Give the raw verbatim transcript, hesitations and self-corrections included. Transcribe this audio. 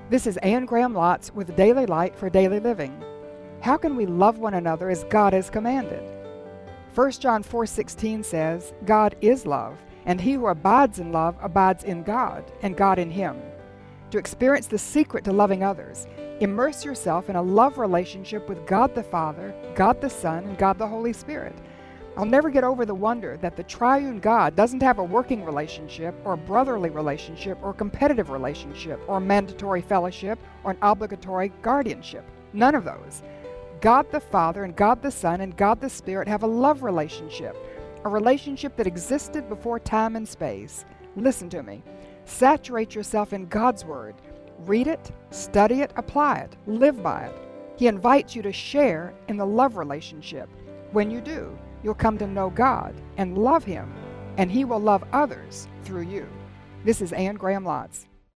This is Anne Graham Lotz with Daily Light for Daily Living. How can we love one another as God has commanded? First John four sixteen says, God is love, and he who abides in love abides in God, and God in him. To experience the secret to loving others, immerse yourself in a love relationship with God the Father, God the Son, and God the Holy Spirit. I'll never get over the wonder that the triune God doesn't have a working relationship or brotherly relationship or competitive relationship or mandatory fellowship or an obligatory guardianship. None of those. God the Father and God the Son and God the Spirit have a love relationship, a relationship that existed before time and space. Listen to me. Saturate yourself in God's Word. Read it, study it, apply it, live by it. He invites you to share in the love relationship. When you do, you'll come to know God and love Him, and He will love others through you. This is Anne Graham Lotz.